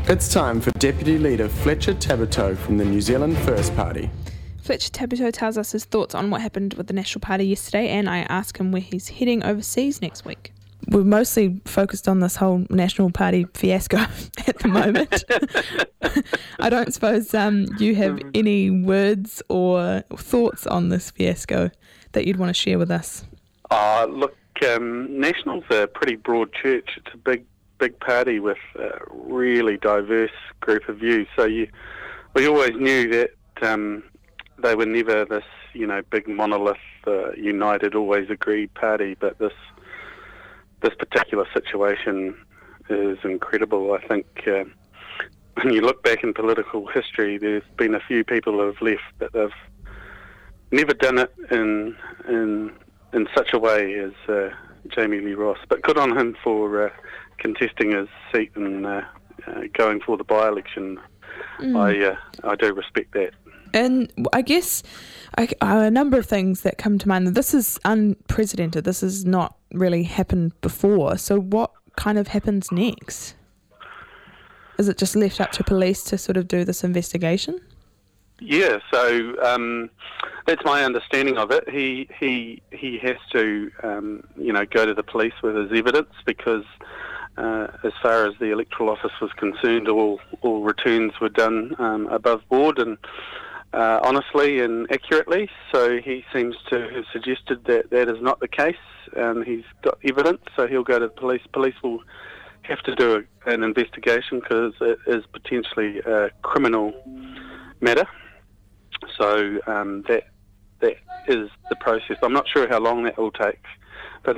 It's time for Deputy Leader Fletcher Tabuteau from the New Zealand First Party. Fletcher Tabuteau tells us his thoughts on what happened with the National Party yesterday, and I ask him where he's heading overseas next week. We're mostly focused on this whole National Party fiasco at the moment. I don't suppose you have any words or thoughts on this fiasco that you'd want to share with us? Look, National's a pretty broad church. It's a big party with a really diverse group of views. So we always knew that they were never this, big monolith, united, always agreed party. But this particular situation is incredible. I think when you look back in political history, there's been a few people who have left, but they've never done it in such a way as Jamie Lee Ross. But good on him for contesting his seat and going for the by-election. I do respect that. And I guess a number of things that come to mind. This is unprecedented. This has not really happened before. So what kind of happens next? Is it just left up to police to sort of do this investigation? Yeah, so that's my understanding of it. He has to, go to the police with his evidence because as far as the Electoral Office was concerned, all returns were done above board and honestly and accurately. So he seems to have suggested that is not the case, and he's got evidence, so he'll go to the police. Police will have to do an investigation because it is potentially a criminal matter. So that is the process. I'm not sure how long that will take, but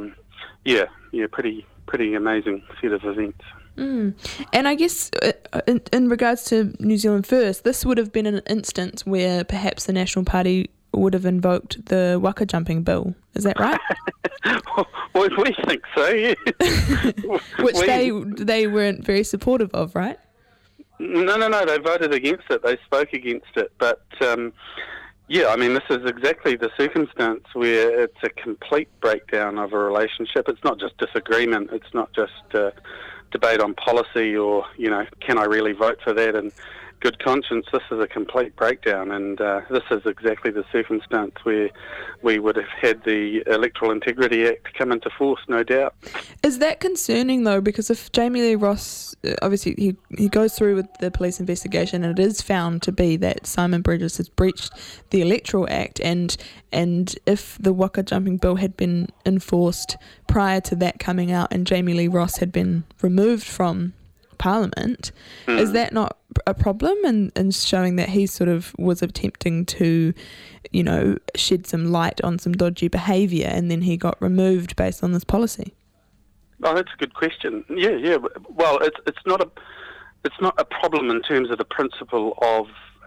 pretty amazing set of events. And I guess in regards to New Zealand First, this would have been an instance where perhaps the National Party would have invoked the waka jumping bill. Is that right? Well, we think so, yeah. Which they weren't very supportive of, right? No, they voted against it. They spoke against it. But, this is exactly the circumstance where it's a complete breakdown of a relationship. It's not just disagreement. It's not just debate on policy or, can I really vote for that in good conscience. This is a complete breakdown, and this is exactly the circumstance where we would have had the Electoral Integrity Act come into force, no doubt. Is that concerning, though? Because if Jamie Lee Ross, obviously he goes through with the police investigation and it is found to be that Simon Bridges has breached the Electoral Act, and if the waka jumping bill had been enforced prior to that coming out and Jamie Lee Ross had been removed from Parliament, is that not a problem in showing that he sort of was attempting to, shed some light on some dodgy behaviour and then he got removed based on this policy? Oh, that's a good question. Yeah. Well, it's not a problem in terms of the principle of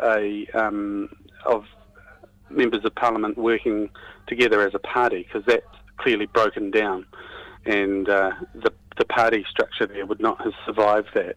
of members of Parliament working together as a party, because that's clearly broken down, and the party structure there would not have survived that.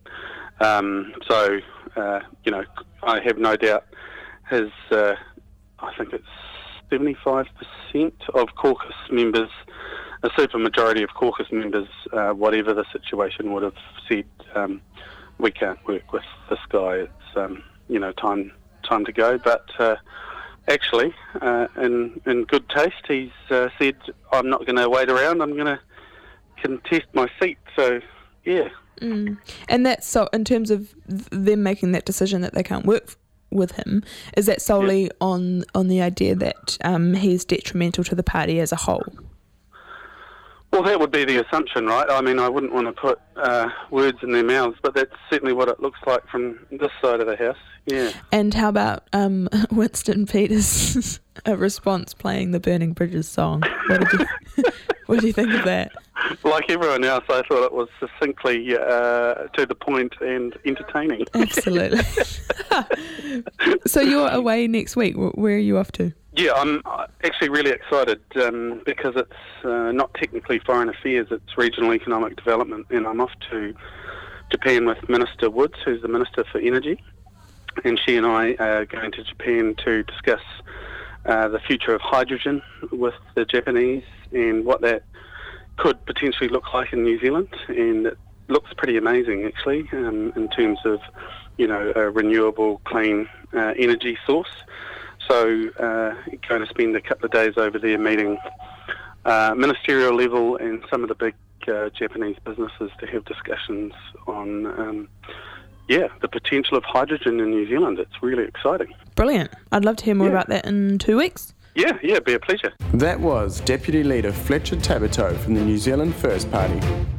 I have no doubt his, I think it's 75% of caucus members, a supermajority of caucus members, whatever the situation would have said, we can't work with this guy. It's, time to go. But actually, in good taste, he's said, I'm not going to wait around, I'm going to contest my seat. So, yeah. And that's so, in terms of them making that decision that they can't work with him, is that solely on the idea that he's detrimental to the party as a whole? Well, that would be the assumption, right? I mean, I wouldn't want to put words in their mouths, but that's certainly what it looks like from this side of the house, yeah. And how about Winston Peters' response playing the Burning Bridges song? What do you think of that? Like everyone else, I thought it was succinctly to the point and entertaining. Absolutely. So you're away next week. Where are you off to? Yeah, I'm actually really excited because it's not technically foreign affairs, it's regional economic development, and I'm off to Japan with Minister Woods, who's the Minister for Energy, and she and I are going to Japan to discuss the future of hydrogen with the Japanese and what that could potentially look like in New Zealand, and looks pretty amazing, actually, in terms of, a renewable, clean energy source. So going to spend a couple of days over there meeting ministerial level and some of the big Japanese businesses to have discussions on the potential of hydrogen in New Zealand. It's really exciting. Brilliant. I'd love to hear more about that in 2 weeks. Yeah, it'd be a pleasure. That was Deputy Leader Fletcher Tabuteau from the New Zealand First Party.